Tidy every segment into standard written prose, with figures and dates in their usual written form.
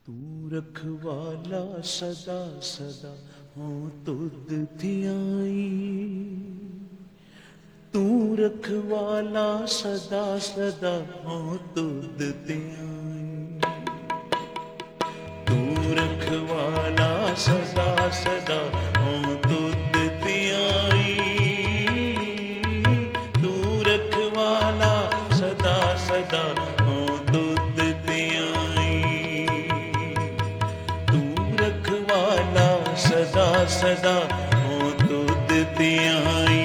तू रखवाला सदा सदा हो तुद धियाई। तू रखवाला सदा सदा हो तुद धियाई। तू रखवाला सदा सदा हो तुद धियाई। तू रखवाला सदा सदा हो तुद धियाई। तू रखवाला सदा सदा हो तुद धियाई।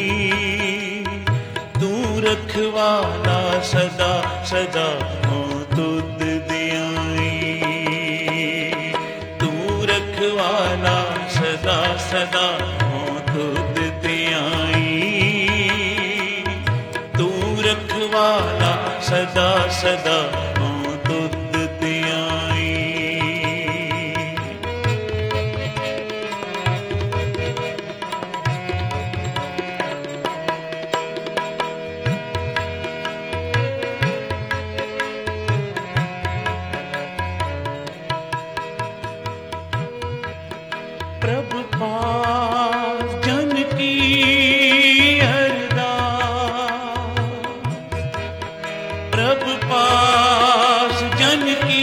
तू रखवाला सदा सदा हो तुद धियाई। तू रखवाला सदा सदा हो तुद धियाई। तू रखवाला सदा सदा हो तुद धियाई। प्रभु पास जन की अरदास। प्रभु पास जन की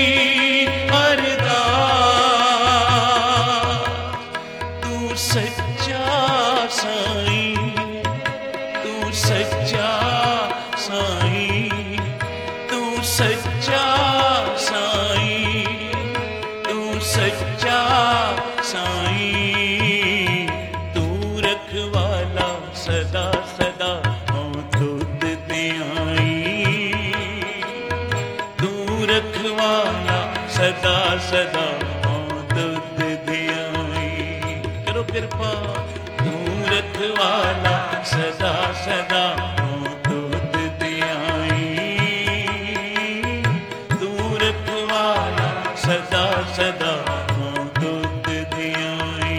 अरदास। तू सच्चा साईं, तू सच्चा साईं, तू सच्चा साईं, तू सच्चा साईं। तू रखवाला सदा सदा हो तुद धियाई। तू रखवाला सदा सदा हो तुद धियाई। करो कृपा। तू रखवाला सदा सदा हो तुद धियाई। तू रखवाला सदा सदा हो तुद धियाई।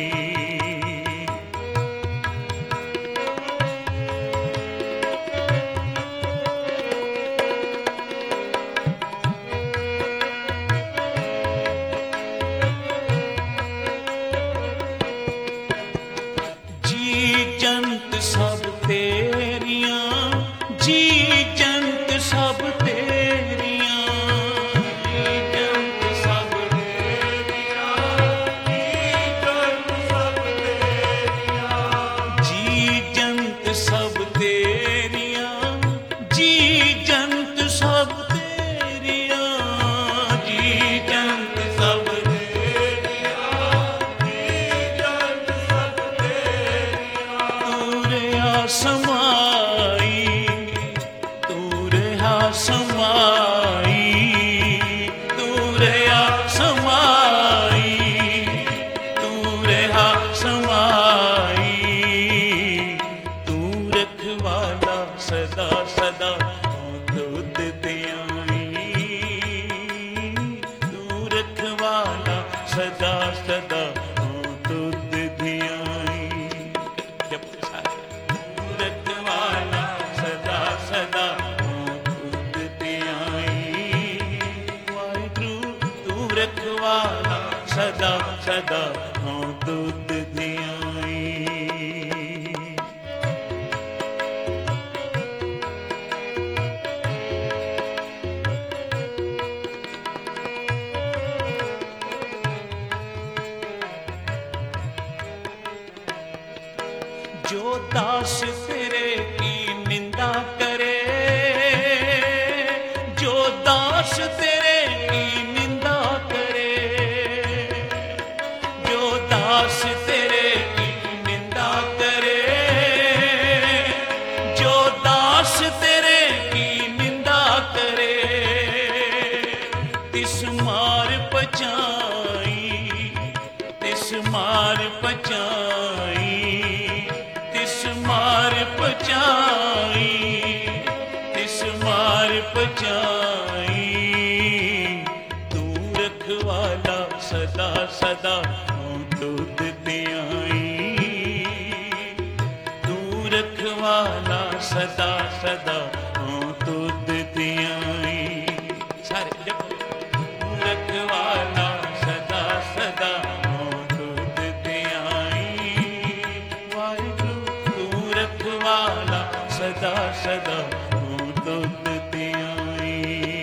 जी जंत सब तेरियां, जी जंत सब तेरियां, जी जंत सब तेरियां, जी जंत सब तेरियां, जी जंत सब तेरियां, जी जंत सब समाई। तू रहा समाई, तू रहा समाई, तू रहा समाई। तू रखवाला सदा सदा हो तुद धियाई। तू रखवाला सदा सदा हो तुद धियाई। रखवाला सदा सदा हो तुद धियाई। वाहिगुरु तू रखवाला सदा सदा हो तुद धियाई। जो दास तेरे की निंदा करे, जो दास तेरे की निंदा करे, जो दास तेरे की निंदा करे, जो दास तेरे की निंदा करे। तिस मार पचाई, तिस मार पचाई, तिस मार पचाई, तिस मार पचाई। तू रखवाला सदा सदा हो तुद धियाई। तू रखवाला सदा सदा हो तुद धियाई। सारे जप। सदा हूँ तुध ध्याई।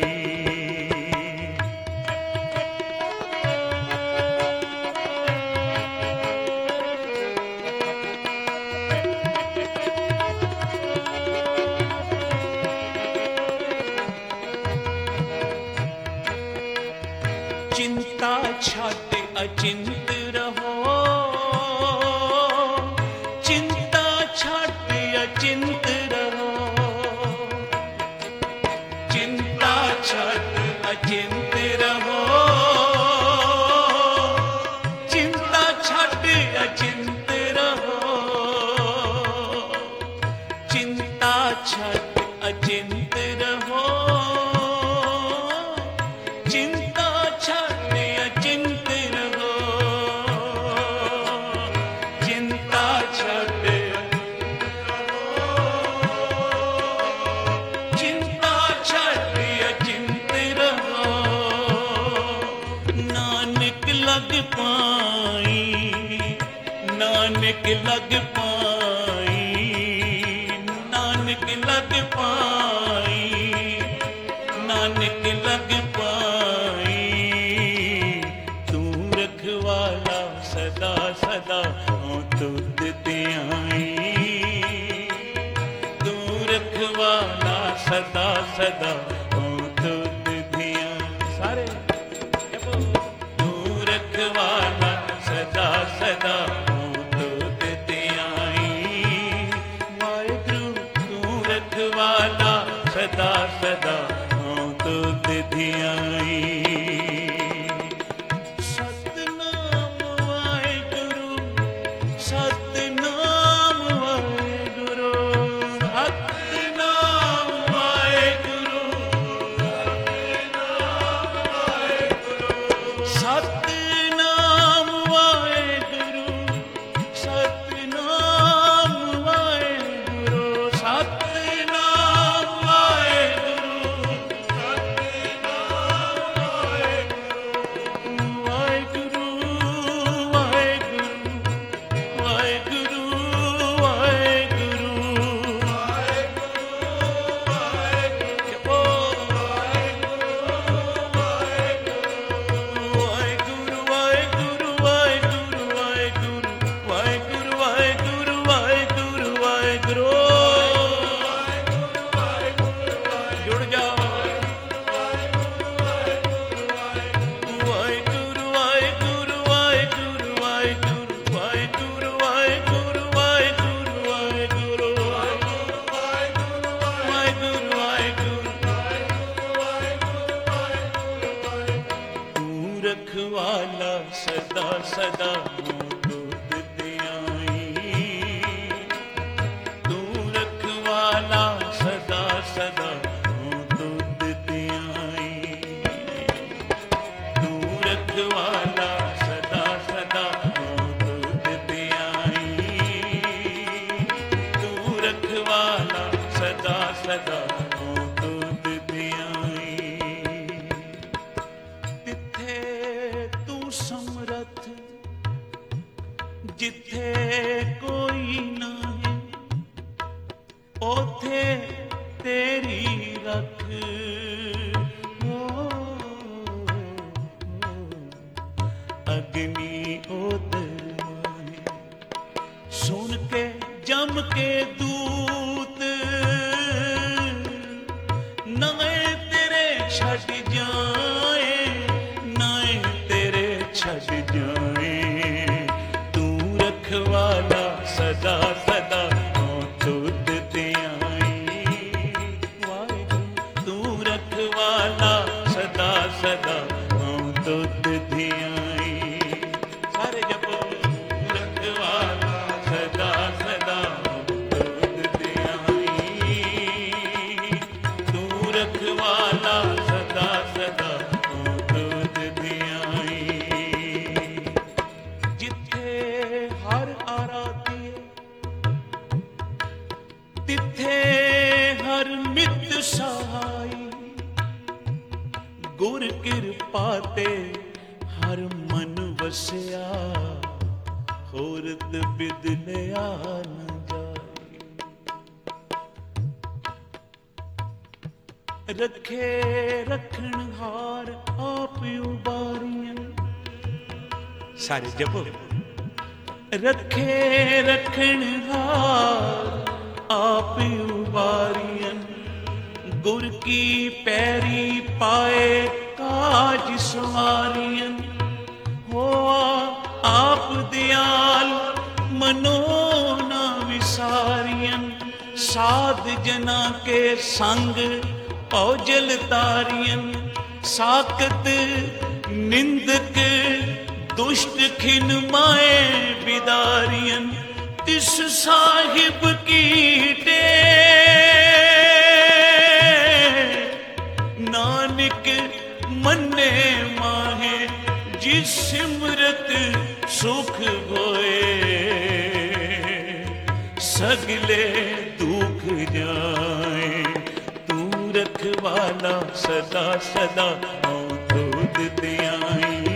चिंता छाट अचिंत रहो, चिंता छाट अचिंत रहो, चिंता छाट अचिंत रहो, चिंता छाट अचिंत रहो, चिंता छाट अचिंत रहो, चिंता छाट अचिंत रहो, चिंता छाट चिंता छाट अचिंत रहो। नानक लग पाई, नानक लग पाई, नानक लग पाई, नानक लग पाई। तू रखवाला सदा सदा हूँ तुध ध्याई, तू रखवाला सदा सदा हूँ तुध ध्याई। सारे तू रखवाला सदा सदा हूँ तुध ध्याई। वाहिगुरु तू रखवाला सदा सदा हूँ तुध ध्याई। सतनाम वाहिगुरु, सतनाम वाहिगुरु, सतनाम वाहिगुरु, सतनाम वाहिगुरु, सतनाम वाहिगुरु, सतनाम वाहिगुरु, वाहिगुरु, वाहिगुरु, वाहिगुरु, वाहिगुरु, वाहिगुरु, वाहिगुरु, वाहिगुरु, वाहिगुरु, वाहिगुरु, वाहिगुरु, वाहिगुरु। जुड़ जाओ। वाहिगुरु, वाहिगुरु, वाहिगुरु, वाहिगुरु, वाहिगुरु, वाहिगुरु, वाहिगुरु, वाहिगुरु, वाहिगुरु, वाहिगुरु। तू रखवाला सदा सदा हूँ तुध ध्याई, तू रखवाला सदा सदा हूँ तुध ध्याई, तू रखवाला सदा सदा हूँ तुध ध्याई, तू रखवाला सदा सदा हूँ तुध ध्याई। तिथे तू समरथ, जिथे कोई नहीं, ओथे तेरी रख। ओ, अग्नि ओदर माहे, सुन के जम के दूत, नाए तेरे छट जाए, नाए तेरे छट जाए। तू रखवाला सदा सदा हूँ तुध ध्याई। वाहिगुरु तू रखवाला सदा सदा हूँ तुध ध्याई। सारे जपो रखवाला सदा सदा हूँ तुध ध्याई, तू रखवाला सदा सदा हूँ तुध ध्याई। जिथे हर आराध्य, तिथे हर मित सहाय, गुर कृपा ते हर मन वसिया, होरत बिद लिया न जाए। रखे रखण हार आप उबारियन। सारे जपो। रखे रखण हार आप उबारियन। गुर की पैरी पाए काज सवारियन। होआ आप दयाल मनो ना विसारियन। साध जना के संग औजल तारियन। साकत निंदक दुष्ट खिन माए बिदारियन। तिस साहिब की नानक मन्ने माहे। जिस सिमरत सुख होए सगले दुख जाए। तू रखवाला सदा सदा दूध दियाई।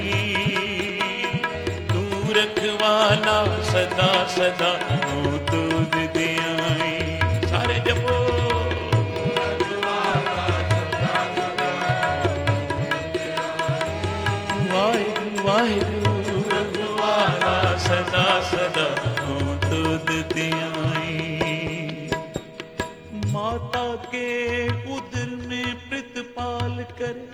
तू रखवाला सदा सदा दूध दियाई। सारे जपो। वाहिगुरु वाहिगुरु रखवाला सदा सदा दूध दियाई। माता के उदर में प्रतिपाल करे।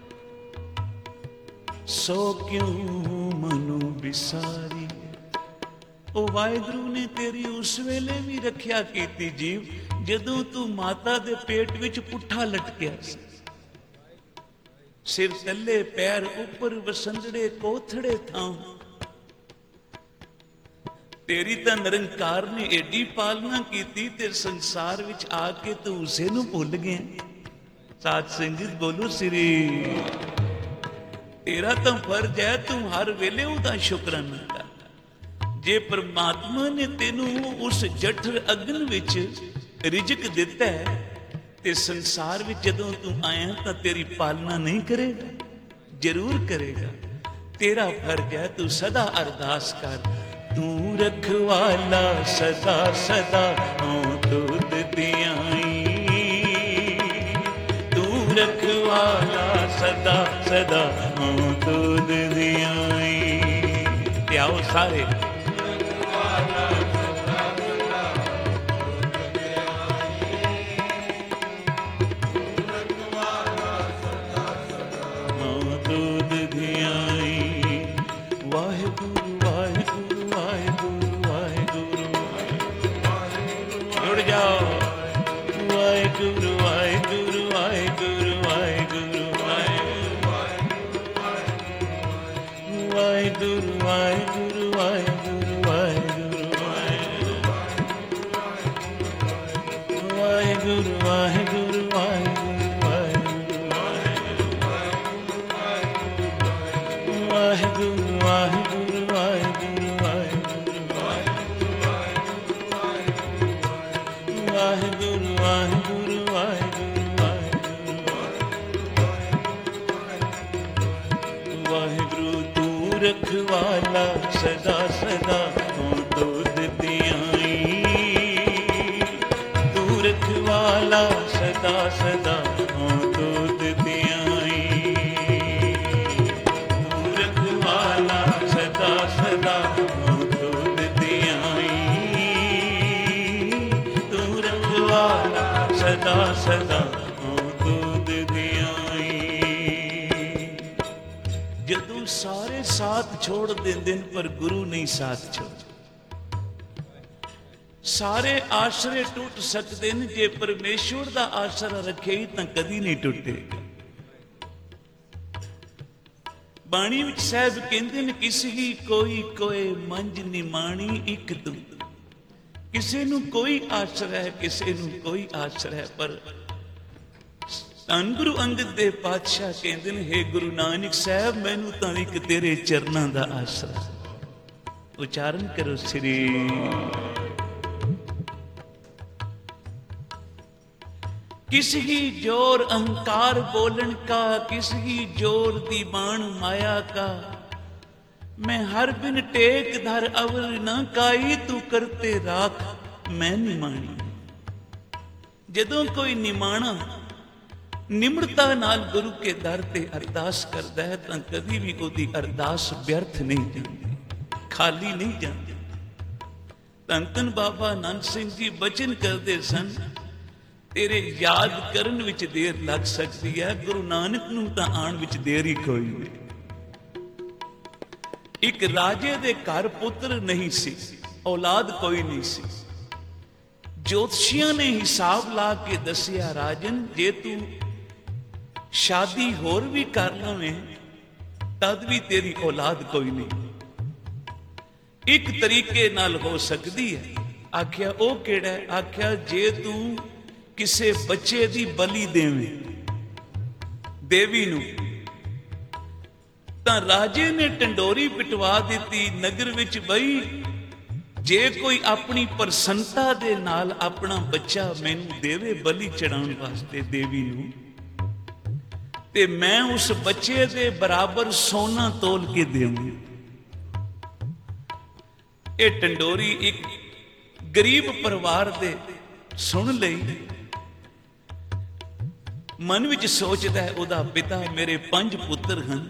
सो क्यों मनु बिसारी। ओ वाहिगुरु ने तेरी उस वेले भी रखिया कीती जीव जदों तू माता दे पेट विच पुट्ठा लटकिया सी। सिर तले पैर उपर वसंजड़े कोथड़े थां। तेरी तां निरंकार ने एडी पालना कीती ते संसार विच आके तू उसे नूं भुल गया। साध संगत बोलो श्री। तेरा तां फर्ज है तू हर वेले उहदा शुकराना कर। जे परमात्मा ने तेनू उस जठर अग्न विच रिजक दिता है ते संसार विच जदों तू आया तां तेरी पालना नहीं करेगा? जरूर करेगा। तेरा फर्ज है तू सदा अरदास कर। तू रखवाला सदा सदा दूध दियाई। तू रखवाला सदा सदा दूध दियाई। आओ सारे। रखवाला सदा सदा दूध दियाई। तू रखवाला सदा सदा दूध दियाई। तू रखवाला सदा सदा दूध दियाई। तू रखवाला सदा सदा दूध दियाई। जदों सारे साथ छोड़ देंदे पर गुरु नहीं साथ छोड़। सारे आसरे टूट सकते हैं जे परमेश्वर का आसरा रखे ही तो कदी नहीं टूटेगा। बाणी विच साहब कहते हैं किसी ही कोई कोई मंज निमाणी इक तू। किसी नू कोई आसरा है किसी नू कोई आसरा है। पर धन गुरु अंगद देव पातशाह कहते हैं हे गुरु नानक साहब मैनू तो एक तेरे चरणों का आसरा। उच्चारण करो श्री। किसी ही जोर अहंकार बोलन का किसी ही जोर दी बाण माया का। मैं हर बिन टेक धर अवर न काई तू करते राख मैं निमाणी। जदों कोई निमाणा ਨਿਮਰਤਾ ਨਾਲ ਗੁਰੂ ਕੇ ਦਰ ਤੇ ਅਰਦਾਸ ਕਰਦਾ ਹੈ ਤਾਂ ਕਦੀ ਵੀ ਉਹਦੀ ਅਰਦਾਸ ਵਿਅਰਥ ਨਹੀਂ ਜਾਂਦੀ, ਖਾਲੀ ਨਹੀਂ ਜਾਂਦੀ। ਧੰਨ ਧੰਨ ਬਾਬਾ ਆਨੰਦ ਸਿੰਘ ਜੀ ਬਚਨ ਕਰਦੇ ਸਨ, ਤੇਰੇ ਯਾਦ ਕਰਨ ਵਿੱਚ ਦੇਰ ਲੱਗ ਸਕਦੀ ਹੈ, ਗੁਰੂ ਨਾਨਕ ਨੂੰ ਤਾਂ ਆਉਣ ਵਿੱਚ ਦੇਰ ਹੀ ਕੋਈ ਨਹੀਂ। ਇੱਕ ਰਾਜੇ ਦੇ ਘਰ ਪੁੱਤਰ ਨਹੀਂ ਸੀ, ਔਲਾਦ ਕੋਈ ਨਹੀਂ ਸੀ। ਜੋਤਸ਼ੀਆਂ ਨੇ ਹਿਸਾਬ ਲਾ ਕੇ ਦੱਸਿਆ, ਰਾਜਨ ਜੇ ਤੂੰ ਸ਼ਾਦੀ ਹੋਰ ਵੀ ਕਰ ਲਵੇਂ ਤਦ ਵੀ ਤੇਰੀ ਔਲਾਦ ਕੋਈ ਨਹੀਂ। ਇੱਕ ਤਰੀਕੇ ਨਾਲ ਹੋ ਸਕਦੀ ਹੈ। ਆਖਿਆ ਉਹ ਕਿਹੜਾ? ਆਖਿਆ ਜੇ ਤੂੰ ਕਿਸੇ ਬੱਚੇ ਦੀ ਬਲੀ ਦੇਵੇਂ ਦੇਵੀ ਨੂੰ। ਤਾਂ ਰਾਜੇ ਨੇ ਟੰਡੋਰੀ ਪਿਟਵਾ ਦਿੱਤੀ ਨਗਰ ਵਿੱਚ, ਬਈ ਜੇ ਕੋਈ ਆਪਣੀ ਪ੍ਰਸੰਨਤਾ ਦੇ ਨਾਲ ਆਪਣਾ ਬੱਚਾ ਮੈਨੂੰ ਦੇਵੇ ਬਲੀ ਚੜਾਉਣ ਵਾਸਤੇ ਦੇਵੀ ਨੂੰ, ਤੇ ਮੈਂ ਉਸ ਬੱਚੇ ਦੇ ਬਰਾਬਰ ਸੋਨਾ ਤੋਲ ਕੇ ਦੇਵਾਂ। ਇਹ ਟੰਡੋਰੀ ਇੱਕ ਗਰੀਬ ਪਰਿਵਾਰ ਦੇ ਸੁਣ ਲਈ, ਮਨ ਵਿੱਚ ਸੋਚਦਾ ਹੈ ਉਹਦਾ ਪਿਤਾ, ਮੇਰੇ 5 ਪੁੱਤਰ ਹਨ,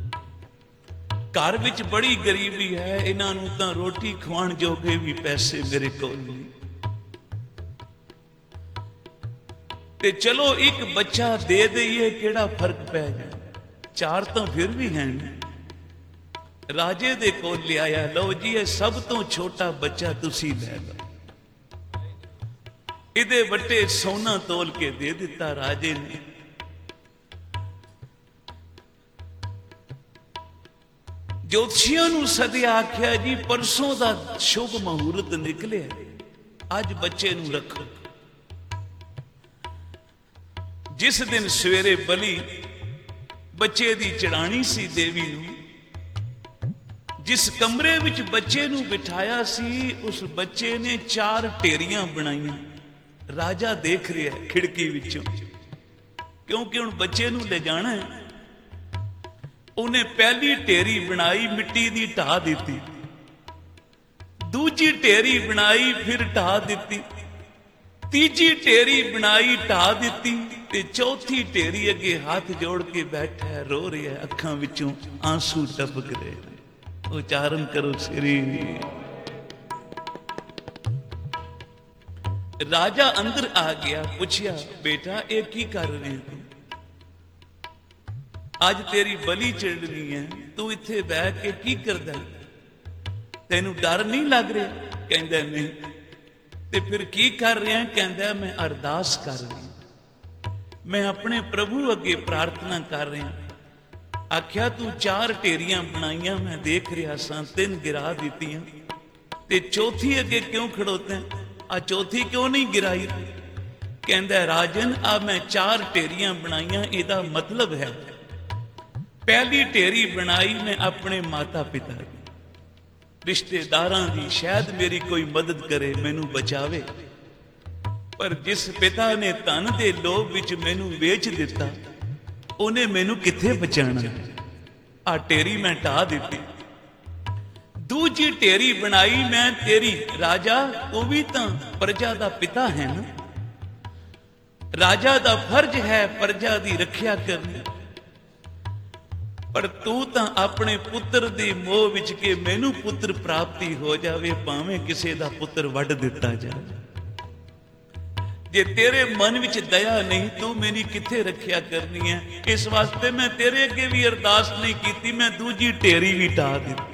ਘਰ ਵਿੱਚ ਬੜੀ ਗਰੀਬੀ ਹੈ, ਇਹਨਾਂ ਨੂੰ ਤਾਂ ਰੋਟੀ ਖਵਾਉਣ ਜੋਗੇ ਵੀ ਪੈਸੇ ਮੇਰੇ ਕੋਲ ਨਹੀਂ, ਤੇ ਚਲੋ ਇੱਕ ਬੱਚਾ ਦੇ ਦਈਏ, ਕਿਹੜਾ ਫਰਕ ਪੈ ਜਾਏ, 4 ਤਾਂ ਫਿਰ ਵੀ ਹਨ। ਰਾਜੇ ਦੇ ਕੋਲ ਲਿਆਇਆ, ਲਓ ਜੀ ਇਹ ਸਭ ਤੋਂ ਛੋਟਾ ਬੱਚਾ ਤੁਸੀਂ ਲੈ ਲਓ। ਇਹਦੇ ਵੱਟੇ ਸੋਨਾ ਤੋਲ ਕੇ ਦੇ ਦਿੱਤਾ ਰਾਜੇ ਨੇ। ਜੋਤਸ਼ੀਆਂ ਨੂੰ ਸੱਦਿਆ, ਆਖਿਆ ਜੀ ਪਰਸੋਂ ਦਾ ਸ਼ੁਭ ਮਹੂਰਤ ਨਿਕਲਿਆ, ਅੱਜ ਬੱਚੇ ਨੂੰ ਰੱਖੋ। ਜਿਸ ਦਿਨ ਸਵੇਰੇ ਬਲੀ ਬੱਚੇ ਦੀ ਚੜਾਣੀ ਸੀ ਦੇਵੀ ਨੂੰ, ਜਿਸ ਕਮਰੇ ਵਿੱਚ ਬੱਚੇ ਨੂੰ ਬਿਠਾਇਆ ਸੀ, ਉਸ ਬੱਚੇ ਨੇ 4 ਢੇਰੀਆਂ ਬਣਾਈਆਂ। ਰਾਜਾ ਦੇਖ ਰਿਹਾ ਖਿੜਕੀ ਵਿੱਚੋਂ, ਕਿਉਂਕਿ ਹੁਣ ਬੱਚੇ ਨੂੰ ਲੈ ਜਾਣਾ ਹੈ। ਉਹਨੇ ਪਹਿਲੀ ਢੇਰੀ ਬਣਾਈ, ਮਿੱਟੀ ਦੀ ਢਾਹ ਦਿੱਤੀ, ਦੂਜੀ ਢੇਰੀ ਬਣਾਈ, ਫਿਰ ਢਾਹ ਦਿੱਤੀ, ਤੀਜੀ ਢੇਰੀ ਬਣਾਈ, ਢਾਹ ਦਿੱਤੀ, ਤੇ ਚੌਥੀ ਢੇਰੀ ਅੱਗੇ ਹੱਥ ਜੋੜ ਕੇ ਬੈਠਾ ਹੈ, ਰੋ ਰਿਹਾ, ਅੱਖਾਂ ਵਿੱਚੋਂ ਆਂਸੂ ਟਪਕ ਰਹੇ। ਉਚਾਰਨ ਕਰੋ ਸ੍ਰੀ। ਰਾਜਾ ਅੰਦਰ ਆ ਗਿਆ, ਪੁੱਛਿਆ, ਬੇਟਾ ਇਹ ਕੀ ਕਰ ਰਹੇ ਤੂੰ? ਅੱਜ ਤੇਰੀ ਬਲੀ ਚੜ੍ਹਨੀ ਹੈ, ਤੂੰ ਇੱਥੇ ਬਹਿ ਕੇ ਕੀ ਕਰਦਾ? ਤੈਨੂੰ ਡਰ ਨਹੀਂ ਲੱਗ ਰਿਹਾ? ਕਹਿੰਦਾ ਨਹੀਂ। ਤੇ ਫਿਰ ਕੀ ਕਰ ਰਿਹਾ? ਕਹਿੰਦਾ ਮੈਂ ਅਰਦਾਸ ਕਰ ਰਿਹਾ, ਮੈਂ ਆਪਣੇ ਪ੍ਰਭੂ ਅੱਗੇ ਪ੍ਰਾਰਥਨਾ ਕਰ ਰਿਹਾ। ਆਖਿਆ ਤੂੰ 4 ਢੇਰੀਆਂ ਬਣਾਈਆਂ, ਮੈਂ ਦੇਖ ਰਿਹਾ ਸਾਂ, 3 ਗਿਰਾ ਦਿੱਤੀਆਂ, ਤੇ ਚੌਥੀ ਅੱਗੇ ਕਿਉਂ ਖੜੋਤਾ? ਆ ਚੌਥੀ ਕਿਉਂ ਨਹੀਂ ਗਿਰਾਈ? ਕਹਿੰਦਾ ਰਾਜਨ ਆ ਮੈਂ 4 ਢੇਰੀਆਂ ਬਣਾਈਆਂ, ਇਹਦਾ ਮਤਲਬ ਹੈ ਪਹਿਲੀ ਢੇਰੀ ਬਣਾਈ ਮੈਂ ਆਪਣੇ ਮਾਤਾ ਪਿਤਾ ਦੀ, ਰਿਸ਼ਤੇਦਾਰਾਂ ਦੀ, ਸ਼ਾਇਦ ਮੇਰੀ ਕੋਈ ਮਦਦ ਕਰੇ, ਮੈਨੂੰ ਬਚਾਵੇ। ਪਰ ਜਿਸ ਪਿਤਾ ਨੇ ਧਨ ਦੇ ਲੋਭ ਵਿੱਚ ਮੈਨੂੰ ਵੇਚ ਦਿੱਤਾ, ਉਹਨੇ ਮੈਨੂੰ ਕਿੱਥੇ ਬਚਾਣਾ? ਆ ਢੇਰੀ ਮੈਂ ਢਾਹ ਦਿੱਤੀ। ਦੂਜੀ ਢੇਰੀ ਬਣਾਈ ਮੈਂ ਤੇਰੀ, ਰਾਜਾ ਤੂੰ ਵੀ ਤਾਂ ਪ੍ਰਜਾ ਦਾ ਪਿਤਾ ਹੈ ਨਾ, ਰਾਜਾ ਦਾ ਫਰਜ਼ ਹੈ ਪ੍ਰਜਾ ਦੀ ਰੱਖਿਆ ਕਰਨੀ, ਪਰ ਤੂੰ ਤਾਂ ਆਪਣੇ ਪੁੱਤਰ ਦੇ ਮੋਹ ਵਿੱਚ ਕਿ ਮੈਨੂੰ ਪੁੱਤਰ ਪ੍ਰਾਪਤੀ ਹੋ ਜਾਵੇ, ਭਾਵੇਂ ਕਿਸੇ ਦਾ ਪੁੱਤਰ ਵੱਢ ਦਿੱਤਾ ਜਾਵੇ। ਜੇ ਤੇਰੇ ਮਨ ਵਿੱਚ ਦਇਆ ਨਹੀਂ, ਤੂੰ ਮੇਰੀ ਕਿੱਥੇ ਰੱਖਿਆ ਕਰਨੀ ਹੈ? ਇਸ ਵਾਸਤੇ ਮੈਂ ਤੇਰੇ ਅੱਗੇ ਵੀ ਅਰਦਾਸ ਨਹੀਂ ਕੀਤੀ, ਮੈਂ ਦੂਜੀ ਢੇਰੀ ਵੀ ਢਾਹ ਦਿੱਤੀ।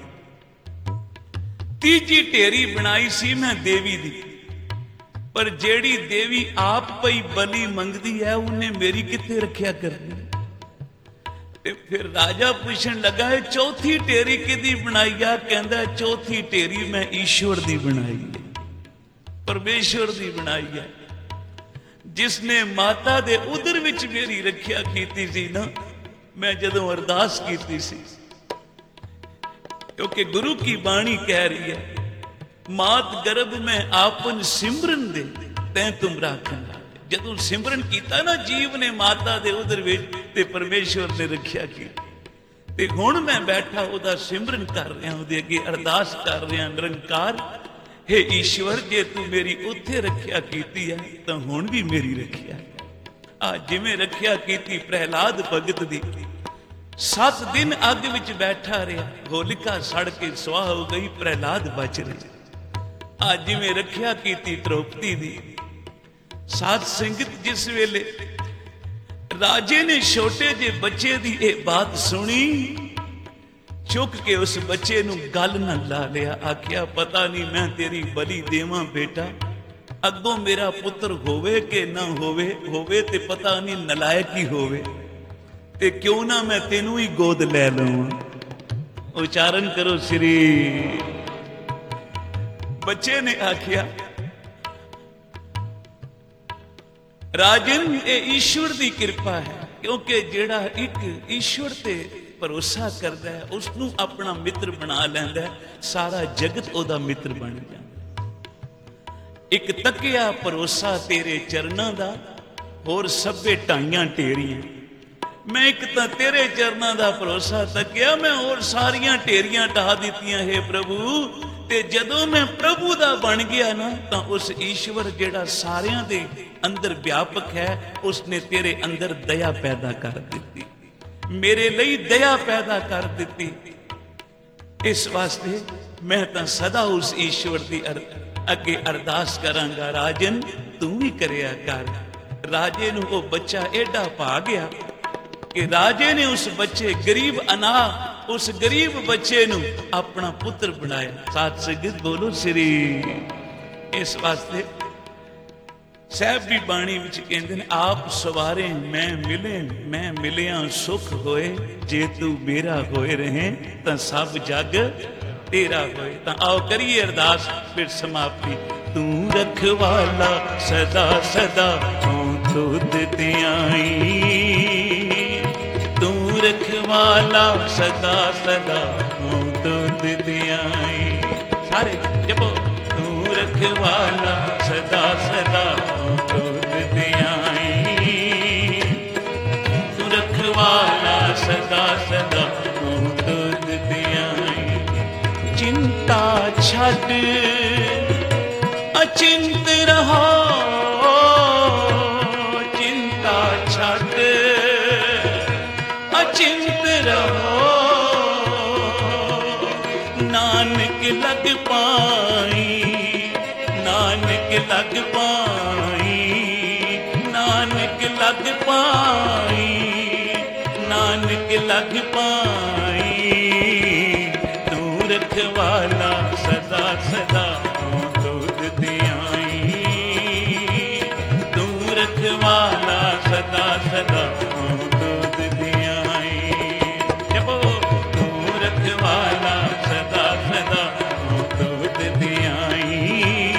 ਤੀਜੀ ਢੇਰੀ ਬਣਾਈ ਸੀ ਮੈਂ ਦੇਵੀ ਦੀ, ਪਰ ਜਿਹੜੀ ਦੇਵੀ ਆਪ ਪਈ ਬਲੀ ਮੰਗਦੀ ਹੈ, ਉਹਨੇ ਮੇਰੀ ਕਿੱਥੇ ਰੱਖਿਆ ਕਰਨੀ? ਤੇ ਫਿਰ ਰਾਜਾ ਪੁੱਛਣ ਲੱਗਾ, ਇਹ ਚੌਥੀ ਢੇਰੀ ਕਿਹਦੀ ਬਣਾਈ ਆ? ਕਹਿੰਦਾ ਚੌਥੀ ਢੇਰੀ ਮੈਂ ਈਸ਼ਵਰ ਦੀ ਬਣਾਈ ਹੈ, ਪਰਮੇਸ਼ਵਰ ਦੀ ਬਣਾਈ ਹੈ, ਜਿਸ ਨੇ ਮਾਤਾ ਦੇ ਉਦਰ ਵਿੱਚ ਮੇਰੀ ਰੱਖਿਆ ਕੀਤੀ ਸੀ ਨਾ, ਮੈਂ ਜਦੋਂ ਅਰਦਾਸ ਕੀਤੀ ਸੀ। ਕਿਉਂਕਿ ਗੁਰੂ ਕੀ ਬਾਣੀ ਕਹਿ ਰਹੀ ਹੈ, ਮਾਤ ਗਰਭ ਮੈਂ ਆਪਨ ਸਿਮਰਨ ਦੇ ਤੈਂ ਤੁਮ ਰਾਖਣ। ਜਦੋਂ ਸਿਮਰਨ ਕੀਤਾ ਨਾ ਜੀਵ ਨੇ ਮਾਤਾ ਦੇ ਉਦਰ ਵਿੱਚ, ਤੇ ਪਰਮੇਸ਼ਵਰ ਨੇ ਰੱਖਿਆ ਕੀਤੀ। ਤੇ ਹੁਣ ਮੈਂ ਬੈਠਾ ਉਹਦਾ ਸਿਮਰਨ ਕਰ ਰਿਹਾ, ਉਹਦੇ ਅੱਗੇ ਅਰਦਾਸ ਕਰ ਰਿਹਾ, ਨਿਰੰਕਾਰ ਹੇ ਈਸ਼ਵਰ, ਜੇ ਤੂੰ ਮੇਰੀ ਉੱਥੇ ਰੱਖਿਆ ਕੀਤੀ ਹੈ ਤਾਂ ਹੁਣ ਵੀ ਮੇਰੀ ਰੱਖਿਆ। ਆ ਜਿਵੇਂ ਰੱਖਿਆ ਕੀਤੀ ਪ੍ਰਹਿਲਾਦ ਭਗਤ ਦੀ। 7 ਦਿਨ ਅੱਗ ਵਿੱਚ ਬੈਠਾ ਰਿਹਾ, ਹੋਲਿਕਾ ਸੜ ਕੇ ਸੁਆਹ ਹੋ ਗਈ, ਪ੍ਰਹਿਲਾਦ ਬਚ ਰਿਹਾ। ਆ ਜਿਵੇਂ ਰੱਖਿਆ ਕੀਤੀ ਦ੍ਰੋਪਦੀ ਦੀ। ਸਾਧ ਸੰਗਤ, ਜਿਸ ਵੇਲੇ ਰਾਜੇ ਨੇ ਛੋਟੇ ਜਿਹੇ ਬੱਚੇ ਦੀ ਇਹ ਬਾਤ ਸੁਣੀ, ਚੁੱਕ ਕੇ ਉਸ ਬੱਚੇ ਨੂੰ ਗਲ ਨਾਲ ਲਾ ਲਿਆ। ਆਖਿਆ, ਪਤਾ ਨਹੀਂ ਮੈਂ ਤੇਰੀ ਬਲੀ ਦੇਵਾਂ ਬੇਟਾ, ਅੱਗੋਂ ਮੇਰਾ ਪੁੱਤਰ ਹੋਵੇ ਕਿ ਨਾ ਹੋਵੇ, ਹੋਵੇ ਤੇ ਪਤਾ ਨਹੀਂ ਨਲਾਇਕ ਹੀ ਹੋਵੇ, ਤੇ ਕਿਉਂ ਨਾ ਮੈਂ ਤੈਨੂੰ ਹੀ ਗੋਦ ਲੈ ਲਵਾਂ। ਉਚਾਰਨ ਕਰੋ ਸ੍ਰੀ। ਬੱਚੇ ਨੇ ਆਖਿਆ, ਰਾਜਨ, ਇਹ ਈਸ਼ਵਰ ਦੀ ਕਿਰਪਾ ਹੈ, ਕਿਉਂਕਿ ਜਿਹੜਾ ਇੱਕ ਈਸ਼ਵਰ ਤੇ ਭਰੋਸਾ ਕਰਦਾ ਹੈ, ਉਸ ਨੂੰ ਆਪਣਾ ਮਿੱਤਰ ਬਣਾ ਲੈਂਦਾ ਹੈ, ਸਾਰਾ ਜਗਤ ਉਹਦਾ ਮਿੱਤਰ ਬਣ ਜਾਂਦਾ। ਇੱਕ ਤੱਕਿਆ ਭਰੋਸਾ ਤੇਰੇ ਚਰਨਾਂ ਦਾ, ਹੋਰ ਸਭੇ ਢਾਈਆਂ ਢੇਰੀਆਂ। ਮੈਂ ਇੱਕ ਤਾਂ ਤੇਰੇ ਚਰਨਾਂ ਦਾ ਭਰੋਸਾ ਤੱਕਿਆ, ਮੈਂ ਹੋਰ ਸਾਰੀਆਂ ਢੇਰੀਆਂ ਢਾਹ ਦਿੱਤੀਆਂ ਹੈ ਪ੍ਰਭੂ। ਤੇ ਜਦੋਂ ਮੈਂ ਪ੍ਰਭੂ ਦਾ ਬਣ ਗਿਆ ਨਾ, ਤਾਂ ਉਸ ਈਸ਼ਵਰ ਜਿਹੜਾ ਸਾਰਿਆਂ ਦੇ ਅੰਦਰ ਵਿਆਪਕ ਹੈ, ਉਸਨੇ ਤੇਰੇ ਅੰਦਰ ਦਇਆ ਪੈਦਾ ਕਰ ਦਿੱਤੀ, ਮੇਰੇ ਲਈ ਦਇਆ ਪੈਦਾ ਕਰ ਦਿੱਤੀ। ਇਸ ਵਾਸਤੇ ਮੈਂ ਤਾਂ ਸਦਾ ਉਸ ਈਸ਼ਵਰ ਦੀ ਅੱਗੇ ਅਰਦਾਸ ਕਰਾਂਗਾ, ਰਾਜਨ ਤੂੰ ਵੀ ਕਰਿਆ ਕਰ। ਰਾਜੇ ਨੂੰ ਉਹ ਬੱਚਾ ਐਡਾ ਭਾ ਗਿਆ ਕਿ ਰਾਜੇ ਨੇ ਉਸ ਬੱਚੇ ਗਰੀਬ ਅਨਾਥ, ਉਸ ਗਰੀਬ ਬੱਚੇ ਨੂੰ ਆਪਣਾ ਪੁੱਤਰ ਬਣਾਇਆ। ਸਾਧ ਸੰਗਤ ਬੋਲੋ ਸ੍ਰੀ। ਇਸ ਵਾਸਤੇ ਸਾਹਿਬ ਦੀ ਬਾਣੀ ਵਿੱਚ ਕਹਿੰਦੇ ਨੇ, ਆਪ ਸਵਾਰੇ ਮੈਂ ਮਿਲੇ, ਮੈਂ ਮਿਲਿਆ ਸੁਖ ਹੋਏ, ਜੇ ਤੂੰ ਮੇਰਾ ਹੋਏ ਰਹੇ ਤਾਂ ਸਭ ਜਗ ਤੇਰਾ ਹੋਏ। ਤਾਂ ਆਓ ਕਰੀਏ ਅਰਦਾਸ, ਫਿਰ ਸਮਾਪਤੀ। ਤੂੰ ਰਖਵਾਲਾ ਸਦਾ ਸਦਾ ਤੂੰ ਦੁੱਧ ਧਿਆਈ, ਤੂੰ ਰਖਵਾਲਾ ਸਦਾ ਸਦਾ ਤੂੰ ਦੁੱਧ ਧਿਆਈ। ਸਾਰੇ ਜਪੋ, ਤੂੰ ਰਖਵਾਲਾ ਸਦਾ ਸਦਾ ਤੂੰ ਦੁੱਧ ਧਿਆਈ, ਤੂੰ ਰਖਵਾਲਾ ਸਦਾ ਸਦਾ ਤੂੰ ਦੁੱਧ ਧਿਆਈ। ਚਿੰਤਾ ਛੱਡ ਅਚਿੰਤ ਰਹੋ, ਚਿੰਤਾ ਛੱਡ ਅਚਿੰਤ ਰਹੋ, ਨਾਨਕ ਲਗ ਪਾਈ, ਨਾਨਕ ਲਗ ਪਾਈ, ਨਾਨਕ ਲਗ ਪਾਈ, ਨਾਨਕ ਲਗ ਪਾਈ। ਤੂੰ ਰਖਵਾਲਾ ਸਦਾ ਸਦਾ ਤੂੰ ਦੁੱਧ ਧਿਆਈ, ਤੂੰ ਰਖਵਾਲਾ ਸਦਾ ਸਦਾ ਤੂੰ ਦੁੱਧ ਧਿਆਈ। ਜਪੋ, ਤੂੰ ਰਖਵਾਲਾ ਸਦਾ ਸਦਾ ਤੂੰ ਦੁੱਧ ਧਿਆਈ,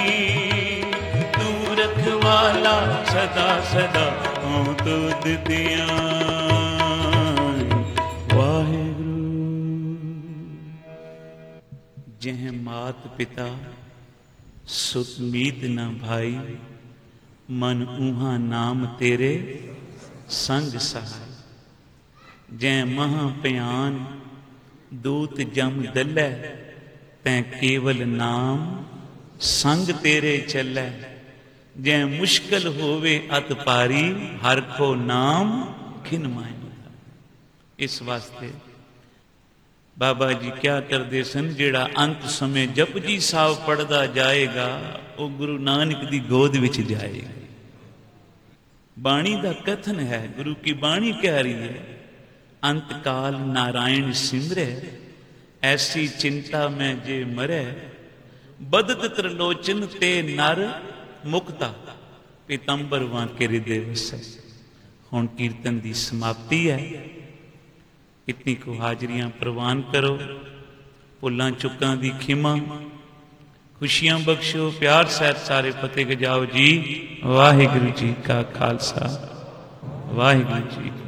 ਤੂੰ ਰਖਵਾਲਾ ਸਦਾ ਸਦਾ ਤੂੰ ਦੁੱਧ ਧਿਆਈ। ਵਾਹਿਗੁਰੂ। ਜਹ ਮਾਤ ਪਿਤਾ ਸੁਤ ਮੀਤ ਨ ਭਾਈ, ਮਨ ਊਹਾ ਨਾਮ ਤੇਰੇ ਸੰਗ ਸਹਾਈ। ਜੈ ਮਹਾ ਭਿਆਨ ਦੂਤ ਜਮ ਦਲੈ, ਤੈਂ ਕੇਵਲ ਨਾਮ ਸੰਗ ਤੇਰੇ ਚੱਲੈ। ਜੈ ਮੁਸ਼ਕਲ ਹੋਵੇ ਅਤ ਭਾਰੀ, ਹਰ ਕੋ ਨਾਮ ਖਿਨ ਮਾਇ। ਇਸ ਵਾਸਤੇ ਬਾਬਾ ਜੀ ਕਿਆ ਕਰਦੇ ਸਨ, ਜਿਹੜਾ ਅੰਤ ਸਮੇਂ ਜਪਜੀ ਸਾਹਿਬ ਪੜ੍ਹਦਾ ਜਾਏਗਾ, ਉਹ ਗੁਰੂ ਨਾਨਕ ਦੀ ਗੋਦ ਵਿੱਚ ਜਾਏਗਾ। ਬਾਣੀ ਦਾ ਕਥਨ ਹੈ, ਗੁਰੂ ਕੀ ਬਾਣੀ ਕਹਿ ਰਹੀ ਹੈ, ਅੰਤ ਕਾਲ ਨਾਰਾਇਣ ਸਿਮਰੈ, ਐਸੀ ਚਿੰਤਾ ਮੈਂ ਜੇ ਮਰੈ। ਬਦਤ ਤ੍ਰਿਲੋਚਨ ਤੇ ਨਰ ਮੁਕਤਾ, ਪੀਤੰਬਰ ਵਾਂਕੇ ਹਿਰਦੇ ਵਸੈ। ਹੁਣ ਕੀਰਤਨ ਦੀ ਸਮਾਪਤੀ ਹੈ। ਇਤਨੀ ਕੁ ਹਾਜ਼ਰੀਆਂ ਪ੍ਰਵਾਨ ਕਰੋ। ਭੁੱਲਾਂ ਚੁੱਕਾਂ ਦੀ ਖਿਮਾ, ਖੁਸ਼ੀਆਂ ਬਖਸ਼ੋ, ਪਿਆਰ ਸਹਿਤ ਸਾਰੇ ਫਤਿਹ ਗਜਾਓ ਜੀ। ਵਾਹਿਗੁਰੂ ਜੀ ਕਾ ਖਾਲਸਾ, ਵਾਹਿਗੁਰੂ ਜੀ।